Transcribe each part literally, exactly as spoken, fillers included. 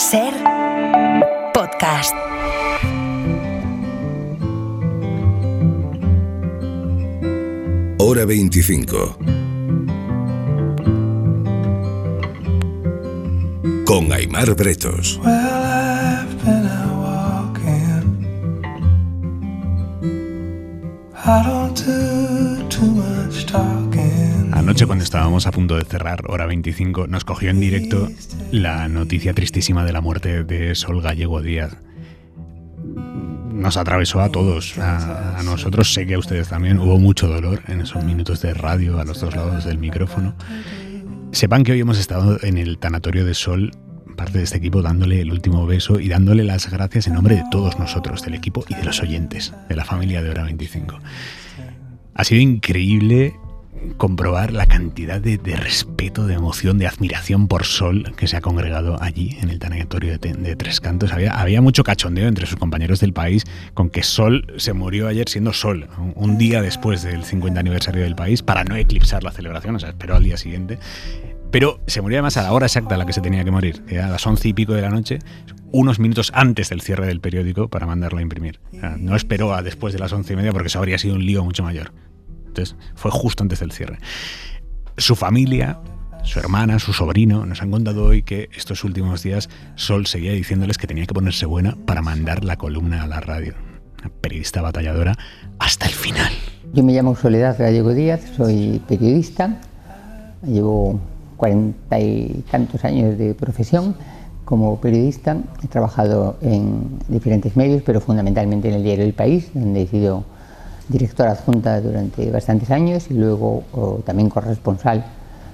Ser podcast. Hora veinticinco. Con Aimar Bretos. Anoche, cuando estábamos a punto de cerrar Hora veinticinco, nos cogió en directo la noticia tristísima de la muerte de Sol Gallego Díaz. Nos atravesó a todos, a, a nosotros, sé que a ustedes también. Hubo mucho dolor en esos minutos de radio a los dos lados del micrófono. Sepan que hoy hemos estado en el tanatorio de Sol, parte de este equipo, dándole el último beso y dándole las gracias en nombre de todos nosotros, del equipo y de los oyentes, de la familia de Hora veinticinco. Ha sido increíble comprobar la cantidad de, de respeto, de emoción, de admiración por Sol que se ha congregado allí en el tanatorio de, de Tres Cantos. Había, había mucho cachondeo entre sus compañeros del país con que Sol se murió ayer siendo Sol, un, un día después del cincuenta aniversario del país, para no eclipsar la celebración, o sea, esperó al día siguiente. Pero se murió además a la hora exacta a la que se tenía que morir, que era a las once y pico de la noche, unos minutos antes del cierre del periódico para mandarlo a imprimir. O sea, no esperó a después de las once y media porque eso habría sido un lío mucho mayor. Entonces fue justo antes del cierre. Su familia, su hermana, su sobrino nos han contado hoy que estos últimos días Sol seguía diciéndoles que tenía que ponerse buena para mandar la columna a la radio. Una periodista batalladora hasta el final. Yo me llamo Soledad Gallego Díaz, soy periodista, llevo cuarenta y tantos años de profesión como periodista. He trabajado en diferentes medios, pero fundamentalmente en el diario El País, donde he sido directora adjunta durante bastantes años y luego o, también corresponsal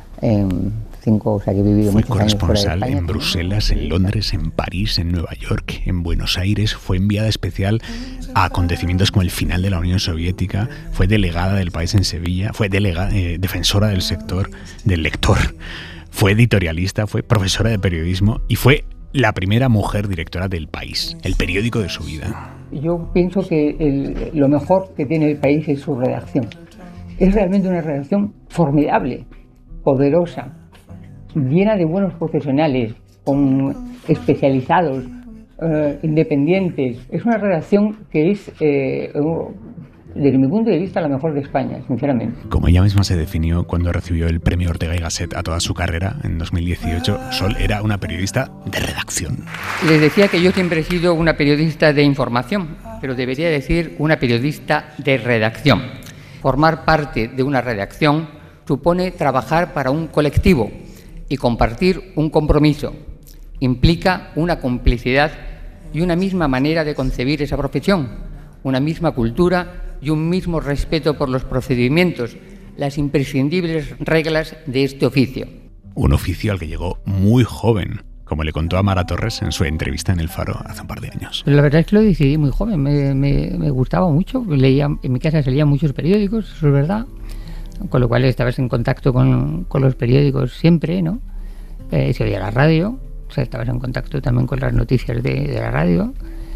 en cinco, o sea que he vivido Fue muchos años fuera de corresponsal España. en Bruselas, en Londres, en París, en Nueva York, en Buenos Aires. Fue enviada especial a acontecimientos como el final de la Unión Soviética. Fue delegada del país en Sevilla. Fue delega, eh, defensora del sector, del lector. Fue editorialista, fue profesora de periodismo y fue la primera mujer directora del País, el periódico de su vida. Yo pienso que el, lo mejor que tiene el país es su redacción. Es realmente una redacción formidable, poderosa, llena de buenos profesionales, con especializados, eh, independientes. Es una redacción que es, eh, desde mi punto de vista, la mejor de España, sinceramente. Como ella misma se definió cuando recibió el premio Ortega y Gasset a toda su carrera en dos mil dieciocho, Sol era una periodista de redacción. Les decía que yo siempre he sido una periodista de información, pero debería decir una periodista de redacción. Formar parte de una redacción supone trabajar para un colectivo y compartir un compromiso. Implica una complicidad y una misma manera de concebir esa profesión, una misma cultura y un mismo respeto por los procedimientos, las imprescindibles reglas de este oficio. Un oficio al que llegó muy joven, como le contó a Mara Torres en su entrevista en El Faro hace un par de años. La verdad es que lo decidí muy joven, me, me, me gustaba mucho, leía, en mi casa se leían muchos periódicos, eso es verdad, con lo cual estabas en contacto con, con los periódicos siempre, ¿no? Eh, se oía la radio, o sea, estabas en contacto también con las noticias de, de la radio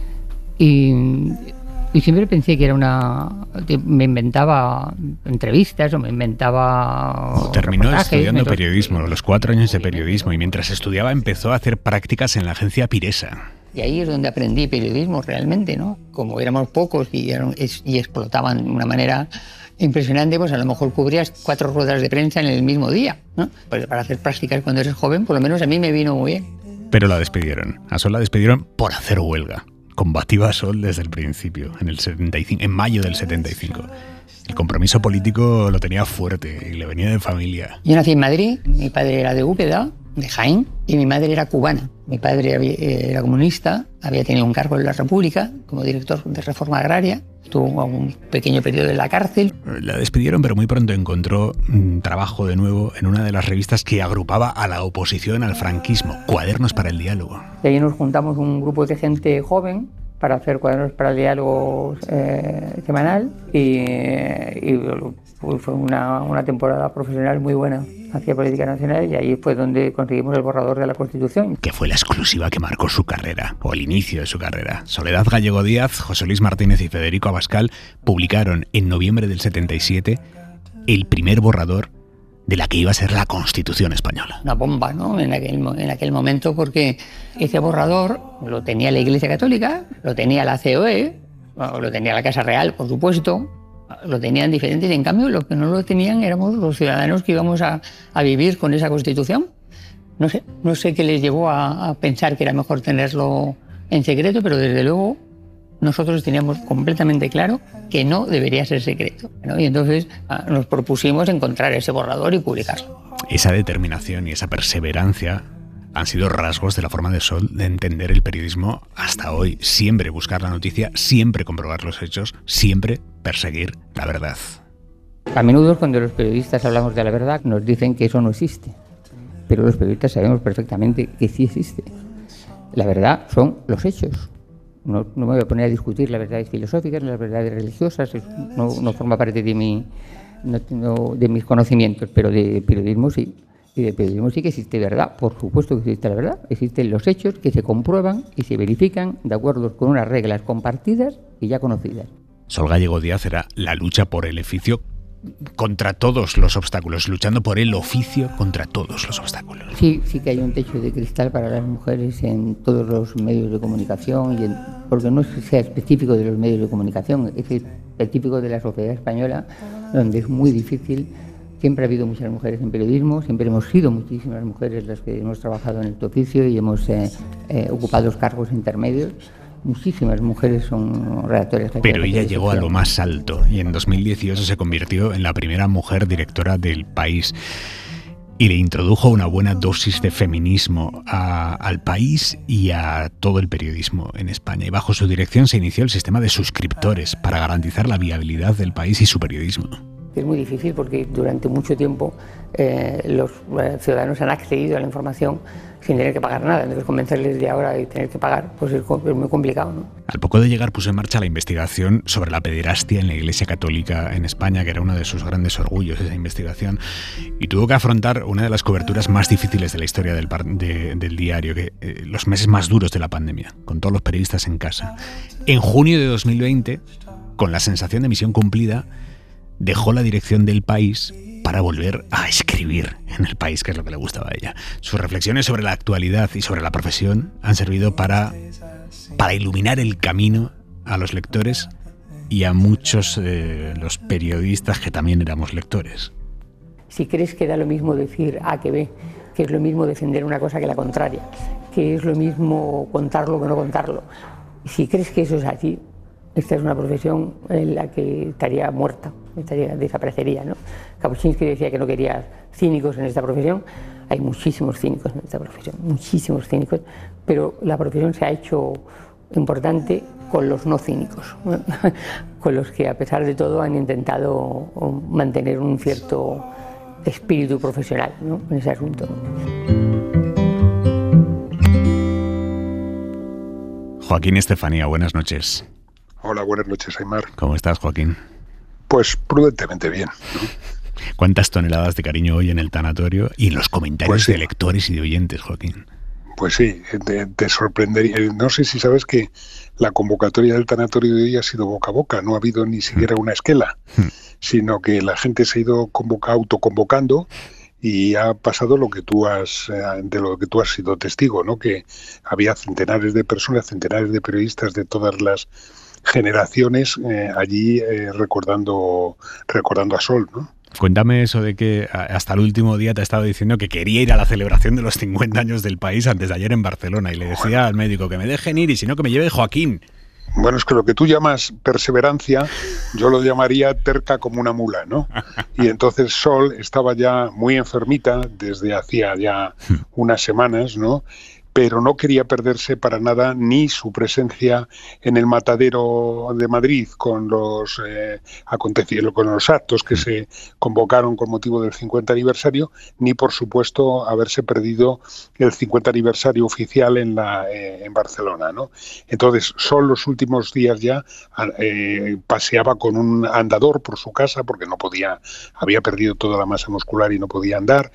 y... Y siempre pensé que era una... me inventaba entrevistas o me inventaba... Terminó estudiando periodismo, los cuatro años de periodismo, y mientras estudiaba empezó a hacer prácticas en la agencia Piresa. Y ahí es donde aprendí periodismo realmente, ¿no? Como éramos pocos y, eran, y explotaban de una manera impresionante, pues a lo mejor cubrías cuatro ruedas de prensa en el mismo día, ¿no? Pues para hacer prácticas cuando eres joven, por lo menos a mí me vino muy bien. Pero la despidieron. A Sol la despidieron por hacer huelga. Combativa Sol desde el principio, en el setenta y cinco, en mayo del setenta y cinco. El compromiso político lo tenía fuerte y le venía de familia. Yo nací en Madrid, mi padre era de Úbeda, de Jaén, y mi madre era cubana. Mi padre había, era comunista, había tenido un cargo en la República como director de Reforma Agraria, tuvo un pequeño periodo en la cárcel. La despidieron, pero muy pronto encontró mm, trabajo de nuevo en una de las revistas que agrupaba a la oposición al franquismo, Cuadernos para el Diálogo. Y ahí nos juntamos un grupo de gente joven para hacer Cuadernos para el Diálogo eh, semanal y, y fue una, una temporada profesional muy buena hacia política nacional, y ahí fue donde conseguimos el borrador de la Constitución. Que fue la exclusiva que marcó su carrera, o el inicio de su carrera. Soledad Gallego Díaz, José Luis Martínez y Federico Abascal publicaron en noviembre del setenta y siete el primer borrador de la que iba a ser la Constitución española. Una bomba, ¿no? En aquel, en aquel momento, porque ese borrador lo tenía la Iglesia Católica, lo tenía la C O E, lo tenía la Casa Real, por supuesto, lo tenían diferentes, y en cambio lo que no lo tenían éramos los ciudadanos que íbamos a, a vivir con esa Constitución. No sé, no sé qué les llevó a, a pensar que era mejor tenerlo en secreto, pero desde luego nosotros teníamos completamente claro que no debería ser secreto, ¿no? Y entonces ah, nos propusimos encontrar ese borrador y publicarlo. Esa determinación y esa perseverancia han sido rasgos de la forma de Sol de entender el periodismo hasta hoy. Siempre buscar la noticia, siempre comprobar los hechos, siempre perseguir la verdad. A menudo cuando los periodistas hablamos de la verdad nos dicen que eso no existe, pero los periodistas sabemos perfectamente que sí existe. La verdad son los hechos. No, no me voy a poner a discutir las verdades filosóficas, las verdades religiosas, no, no forma parte de, mi, no, no, de mis conocimientos, pero de periodismo sí. Y de periodismo sí que existe verdad, por supuesto que existe la verdad. Existen los hechos que se comprueban y se verifican de acuerdo con unas reglas compartidas y ya conocidas. Sol Gallego Díaz era la lucha por el oficio contra todos los obstáculos, luchando por el oficio contra todos los obstáculos. Sí, sí que hay un techo de cristal para las mujeres en todos los medios de comunicación, y en, porque no es que sea específico de los medios de comunicación, es específico de la sociedad española, donde es muy difícil. Siempre ha habido muchas mujeres en periodismo, siempre hemos sido muchísimas mujeres las que hemos trabajado en este oficio y hemos eh, eh, ocupado cargos intermedios. Muchísimas mujeres son redactores. Pero ella llegó a lo más alto y en dos mil dieciocho se convirtió en la primera mujer directora del país y le introdujo una buena dosis de feminismo a, al país y a todo el periodismo en España. Y bajo su dirección se inició el sistema de suscriptores para garantizar la viabilidad del país y su periodismo. Es muy difícil porque durante mucho tiempo eh, los eh, ciudadanos han accedido a la información sin tener que pagar nada. Entonces convencerles de ahora de tener que pagar pues es, es muy complicado, ¿no? Al poco de llegar puso en marcha la investigación sobre la pederastia en la Iglesia Católica en España, que era uno de sus grandes orgullos, esa investigación, y tuvo que afrontar una de las coberturas más difíciles de la historia del, de, del diario, que, eh, los meses más duros de la pandemia, con todos los periodistas en casa. En junio de dos mil veinte, con la sensación de misión cumplida, dejó la dirección del país para volver a escribir en el país, que es lo que le gustaba a ella. Sus reflexiones sobre la actualidad y sobre la profesión han servido para, para iluminar el camino a los lectores y a muchos de eh, los periodistas que también éramos lectores. Si crees que da lo mismo decir A que B, que es lo mismo defender una cosa que la contraria, que es lo mismo contarlo que no contarlo, si crees que eso es así, esta es una profesión en la que estaría muerta, estaría, desaparecería, ¿no? Kapuscinski decía que no quería cínicos en esta profesión. Hay muchísimos cínicos en esta profesión, muchísimos cínicos, pero la profesión se ha hecho importante con los no cínicos, ¿no? Con los que a pesar de todo han intentado mantener un cierto espíritu profesional, ¿no?, en ese asunto. Joaquín Estefanía, buenas noches. Hola, buenas noches, Aimar. ¿Cómo estás, Joaquín? Pues prudentemente bien, ¿no? ¿Cuántas toneladas de cariño hoy en el tanatorio y en los comentarios pues sí. de lectores y de oyentes, Joaquín? Pues sí, te, te sorprendería. No sé si sabes que la convocatoria del tanatorio de hoy ha sido boca a boca, no ha habido ni siquiera una esquela, hmm. sino que la gente se ha ido convoca, autoconvocando y ha pasado lo que tú has, de lo que tú has sido testigo, ¿no? Que había centenares de personas, centenares de periodistas de todas las generaciones eh, allí eh, recordando recordando a Sol, ¿no? Cuéntame eso de que hasta el último día te ha estado diciendo que quería ir a la celebración de los cincuenta años del país antes de ayer en Barcelona y le decía bueno. al médico que me dejen ir y si no que me lleve Joaquín. Bueno, es que lo que tú llamas perseverancia, yo lo llamaría terca como una mula, ¿no? Y entonces Sol estaba ya muy enfermita desde hacía ya unas semanas, ¿no? Pero no quería perderse para nada ni su presencia en el Matadero de Madrid con los eh, acontecimientos, con los actos que se convocaron con motivo del cincuenta aniversario, ni por supuesto haberse perdido el cincuenta aniversario oficial en la eh, en Barcelona, ¿no? Entonces, Sol los últimos días ya eh, paseaba con un andador por su casa porque no podía, había perdido toda la masa muscular y no podía andar.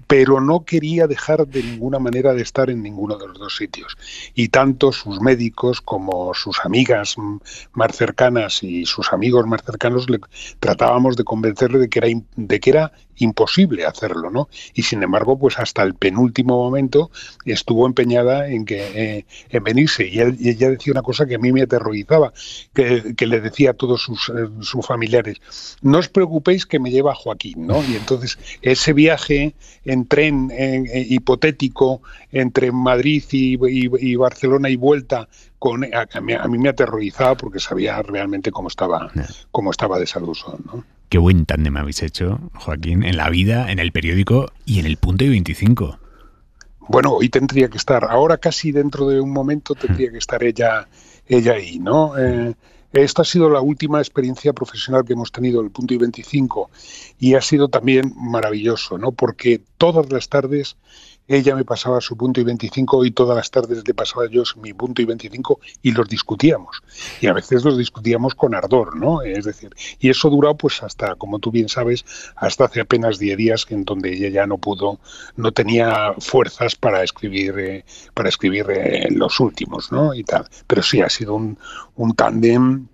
pero no quería dejar de ninguna manera de estar en ninguno de los dos sitios. Y tanto sus médicos como sus amigas más cercanas y sus amigos más cercanos le tratábamos de convencerle de que era, de que era imposible hacerlo, ¿no? Y sin embargo, pues hasta el penúltimo momento estuvo empeñada en que eh, en venirse. Y, él, y ella decía una cosa que a mí me aterrorizaba, que, que le decía a todos sus, eh, sus familiares: no os preocupéis que me lleva Joaquín, ¿no? Y entonces ese viaje en tren en, en, hipotético entre Madrid y, y, y Barcelona y vuelta, con, a, a, mí, a mí me aterrorizaba porque sabía realmente cómo estaba, cómo estaba de salud, ¿no? Qué buen tándem habéis hecho, Joaquín, en La Vida, en El Periódico y en El Punto y veinticinco. Bueno, hoy tendría que estar, ahora casi dentro de un momento tendría que estar ella, ella ahí, ¿no? Eh, esta ha sido la última experiencia profesional que hemos tenido, El Punto y veinticinco, y ha sido también maravilloso, ¿no? Porque todas las tardes ella me pasaba su Punto y veinticinco y todas las tardes le pasaba yo mi Punto y veinticinco y los discutíamos. Y a veces los discutíamos con ardor, ¿no? Es decir, y eso duró pues hasta, como tú bien sabes, hasta hace apenas diez días, en donde ella ya no pudo, no tenía fuerzas para escribir, eh, para escribir eh, los últimos, ¿no? Y tal. Pero sí, ha sido un, un tándem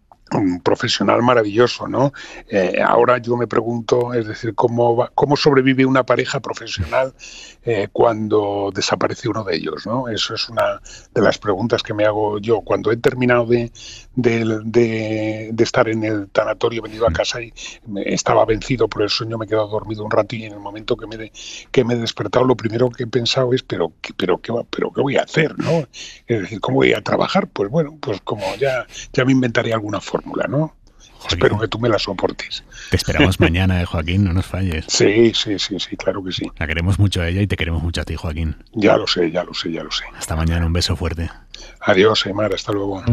un profesional maravilloso, ¿no? Eh, ahora yo me pregunto, es decir, cómo va, cómo sobrevive una pareja profesional eh, cuando desaparece uno de ellos, ¿no? Eso es una de las preguntas que me hago yo. Cuando he terminado de, de, de, de estar en el tanatorio, he venido a casa y me, estaba vencido por el sueño, me he quedado dormido un rato y en el momento que me, de, que me he despertado, lo primero que he pensado es, pero, pero, ¿qué, va, pero ¿qué voy a hacer, no? Es decir, ¿cómo voy a trabajar? Pues bueno, pues como ya, ya me inventaré alguna forma. ¿No? Espero que tú me la soportes. Te esperamos mañana, eh, Joaquín, no nos falles. Sí, sí, sí, sí, claro que sí. La queremos mucho a ella y te queremos mucho a ti, Joaquín. Ya lo sé, ya lo sé, ya lo sé. Hasta mañana, un beso fuerte. Adiós, Aimar, hasta luego.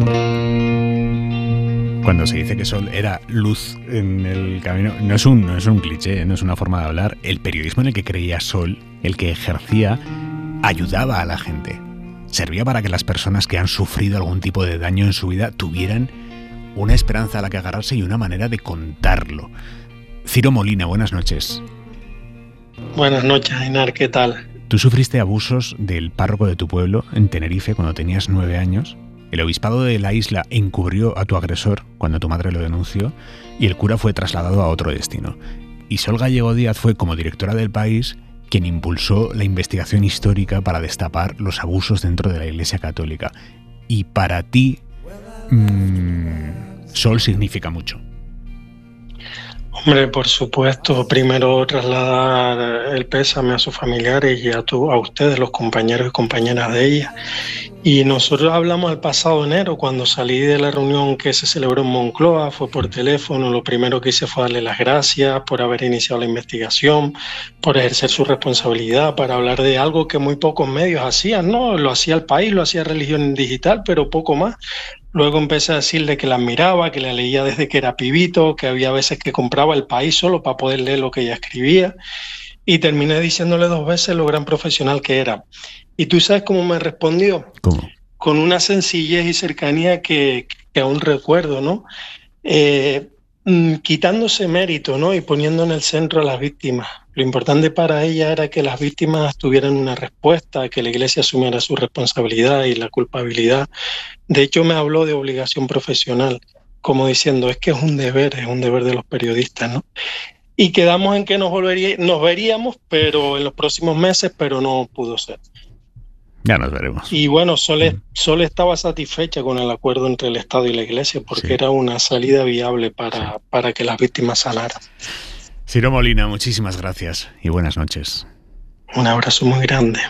Cuando se dice que Sol era luz en el camino, no es un, no es un cliché, no es una forma de hablar. El periodismo en el que creía Sol, el que ejercía, ayudaba a la gente. Servía para que las personas que han sufrido algún tipo de daño en su vida tuvieran una esperanza a la que agarrarse y una manera de contarlo. Ciro Molina, buenas noches. Buenas noches, Ainar, ¿qué tal? Tú sufriste abusos del párroco de tu pueblo, en Tenerife, cuando tenías nueve años. El obispado de la isla encubrió a tu agresor cuando tu madre lo denunció y el cura fue trasladado a otro destino. Y Sol Gallego Díaz fue, como directora del País, quien impulsó la investigación histórica para destapar los abusos dentro de la Iglesia Católica. Y para ti, mmm, Sol significa mucho. Hombre, por supuesto, primero trasladar el pésame a sus familiares y a, tu, a ustedes, los compañeros y compañeras de ella. Y nosotros hablamos el pasado enero, cuando salí de la reunión que se celebró en Moncloa, fue por teléfono. Lo primero que hice fue darle las gracias por haber iniciado la investigación, por ejercer su responsabilidad, para hablar de algo que muy pocos medios hacían, ¿no? Lo hacía el País, lo hacía Religión Digital, pero poco más. Luego empecé a decirle que la admiraba, que la leía desde que era pibito, que había veces que compraba El País solo para poder leer lo que ella escribía. Y terminé diciéndole dos veces lo gran profesional que era. ¿Y tú sabes cómo me respondió? ¿Cómo? Con una sencillez y cercanía que, que aún recuerdo, ¿no? Eh, quitándose mérito, ¿no? Y poniendo en el centro a las víctimas. Lo importante para ella era que las víctimas tuvieran una respuesta, que la Iglesia asumiera su responsabilidad y la culpabilidad. De hecho, me habló de obligación profesional, como diciendo, es que es un deber, es un deber de los periodistas, ¿no? Y quedamos en que nos, volvería, nos veríamos, pero en los próximos meses, pero no pudo ser. Ya nos veremos. Y bueno, Sol, Sol estaba satisfecha con el acuerdo entre el Estado y la Iglesia, porque sí, era una salida viable para, sí. para que las víctimas sanaran. Ciro Molina, muchísimas gracias y buenas noches. Un abrazo muy grande.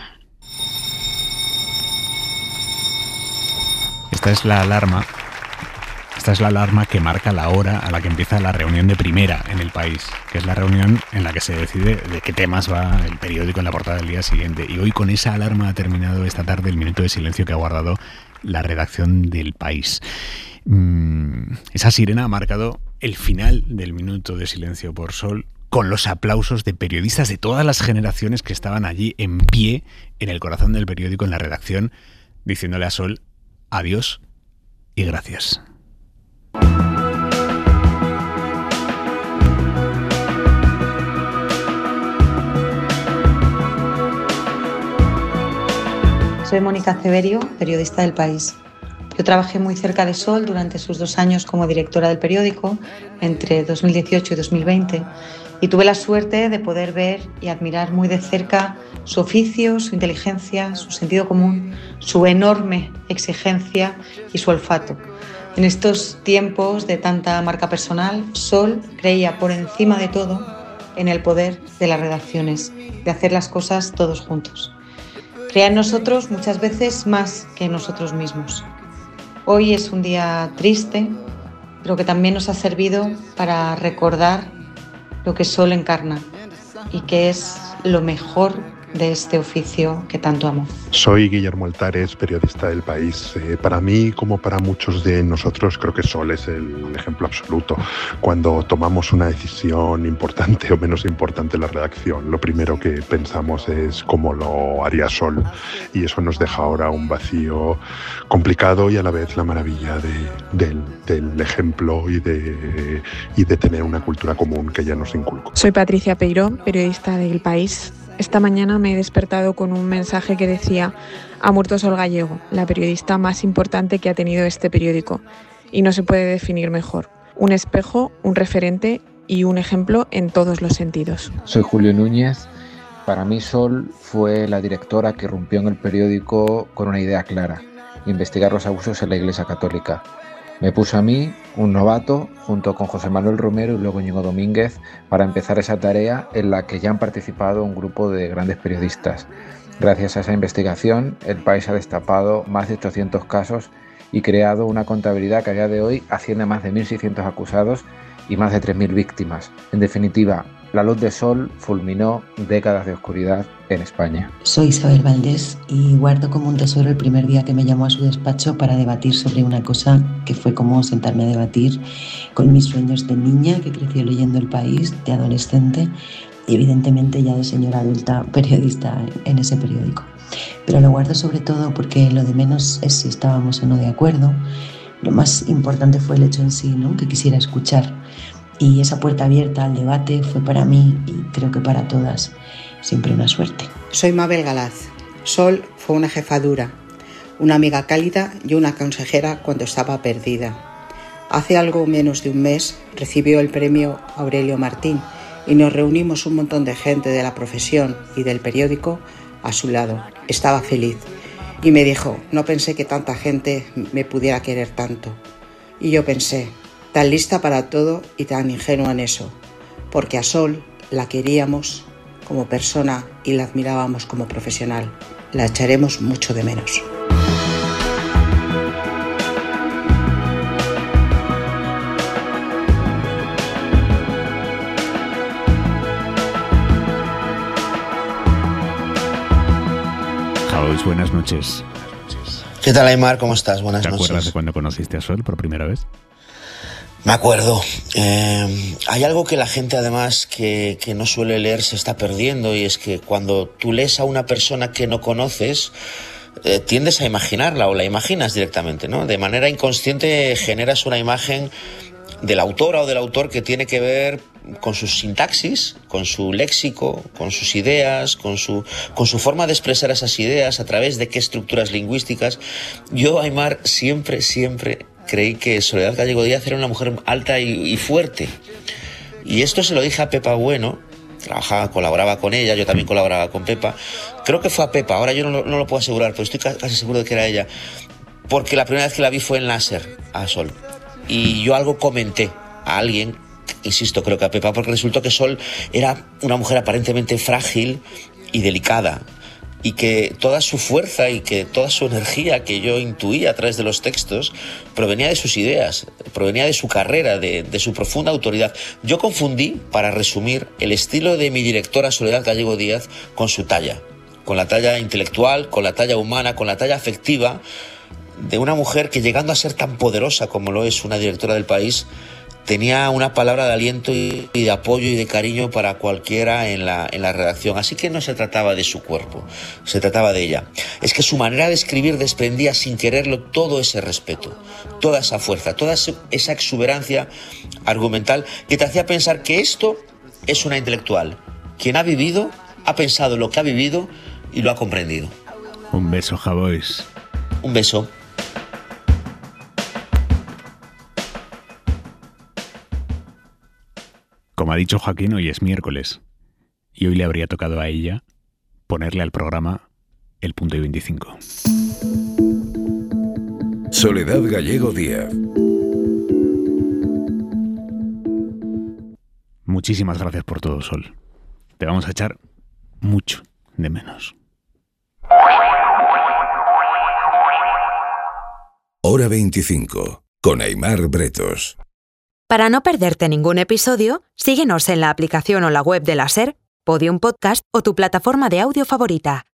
Esta es la alarma. Esta es la alarma que marca la hora a la que empieza la reunión de primera en El País, que es la reunión en la que se decide de qué temas va el periódico en la portada del día siguiente. Y hoy con esa alarma ha terminado esta tarde el minuto de silencio que ha guardado la redacción del País. Mm, esa sirena ha marcado el final del minuto de silencio por Sol, con los aplausos de periodistas de todas las generaciones que estaban allí en pie en el corazón del periódico, en la redacción, diciéndole a Sol adiós y gracias. Soy Mónica Ceberio, periodista del País. Yo trabajé muy cerca de Sol durante sus dos años como directora del periódico, entre dos mil dieciocho y dos mil veinte, y tuve la suerte de poder ver y admirar muy de cerca su oficio, su inteligencia, su sentido común, su enorme exigencia y su olfato. En estos tiempos de tanta marca personal, Sol creía por encima de todo en el poder de las redacciones, de hacer las cosas todos juntos. Creía en nosotros muchas veces más que en nosotros mismos. Hoy es un día triste, pero que también nos ha servido para recordar lo que Sol encarna y que es lo mejor de este oficio que tanto amo. Soy Guillermo Altares, periodista del País. Eh, para mí, como para muchos de nosotros, creo que Sol es el ejemplo absoluto. Cuando tomamos una decisión importante o menos importante en la redacción, lo primero que pensamos es cómo lo haría Sol, y eso nos deja ahora un vacío complicado y a la vez la maravilla de, del, del ejemplo y de, y de tener una cultura común que ya nos inculcó. Soy Patricia Peiró, periodista del País. Esta mañana me he despertado con un mensaje que decía: ha muerto Sol Gallego, la periodista más importante que ha tenido este periódico, y no se puede definir mejor. Un espejo, un referente y un ejemplo en todos los sentidos. Soy Julio Núñez. Para mí Sol fue la directora que rompió en el periódico con una idea clara: investigar los abusos en la Iglesia Católica. Me puso a mí, un novato, junto con José Manuel Romero y luego Íñigo Domínguez, para empezar esa tarea en la que ya han participado un grupo de grandes periodistas. Gracias a esa investigación, el País ha destapado más de ochocientos casos y creado una contabilidad que a día de hoy asciende a más de mil seiscientos acusados y más de tres mil víctimas. En definitiva, la luz de Sol fulminó décadas de oscuridad en España. Soy Isabel Valdés y guardo como un tesoro el primer día que me llamó a su despacho para debatir sobre una cosa que fue como sentarme a debatir con mis sueños de niña que creció leyendo El País, de adolescente y evidentemente ya de señora adulta periodista en ese periódico. Pero lo guardo sobre todo porque lo de menos es si estábamos o no de acuerdo. Lo más importante fue el hecho en sí, ¿no?, que quisiera escuchar. Y esa puerta abierta al debate fue para mí, y creo que para todas, siempre una suerte. Soy Mabel Galaz. Sol fue una jefa dura, una amiga cálida y una consejera cuando estaba perdida. Hace algo menos de un mes recibió el premio Aurelio Martín y nos reunimos un montón de gente de la profesión y del periódico a su lado. Estaba feliz y me dijo: no pensé que tanta gente me pudiera querer tanto. Y yo pensé: tan lista para todo y tan ingenua en eso, porque a Sol la queríamos como persona y la admirábamos como profesional. La echaremos mucho de menos. Jaus, buenas noches. ¿Qué tal, Aimar? ¿Cómo estás? Buenas noches. ¿Te acuerdas de cuando conociste a Sol por primera vez? Me acuerdo. Eh, hay algo que la gente además que, que no suele leer se está perdiendo, y es que cuando tú lees a una persona que no conoces, eh, tiendes a imaginarla o la imaginas directamente, ¿no? De manera inconsciente generas una imagen de la autora o del autor que tiene que ver con su sintaxis, con su léxico, con sus ideas, con su, con su forma de expresar esas ideas, a través de qué estructuras lingüísticas. Yo, Aimar, siempre, siempre creí que Soledad Gallego Díaz era una mujer alta y, y fuerte. Y esto se lo dije a Pepa Bueno, trabajaba, colaboraba con ella, yo también colaboraba con Pepa. Creo que fue a Pepa, ahora yo no, no lo puedo asegurar, pero estoy casi seguro de que era ella. Porque la primera vez que la vi fue en Láser, a Sol. Y yo algo comenté a alguien, insisto, creo que a Pepa, porque resultó que Sol era una mujer aparentemente frágil y delicada, y que toda su fuerza y que toda su energía que yo intuía a través de los textos provenía de sus ideas, provenía de su carrera, de, de su profunda autoridad. Yo confundí, para resumir, el estilo de mi directora Soledad Gallego Díaz con su talla, con la talla intelectual, con la talla humana, con la talla afectiva de una mujer que, llegando a ser tan poderosa como lo es una directora del País, tenía una palabra de aliento y de apoyo y de cariño para cualquiera en la, en la redacción. Así que no se trataba de su cuerpo, se trataba de ella. Es que su manera de escribir desprendía sin quererlo todo ese respeto, toda esa fuerza, toda esa exuberancia argumental que te hacía pensar que esto es una intelectual, quien ha vivido, ha pensado lo que ha vivido y lo ha comprendido. Un beso, Javois. Un beso. Como ha dicho Joaquín, hoy es miércoles y hoy le habría tocado a ella ponerle al programa el punto y veinticinco. Soledad Gallego Díaz. Muchísimas gracias por todo, Sol. Te vamos a echar mucho de menos. Hora veinticinco, con Aimar Bretos. Para no perderte ningún episodio, síguenos en la aplicación o la web de la SER, Podium Podcast o tu plataforma de audio favorita.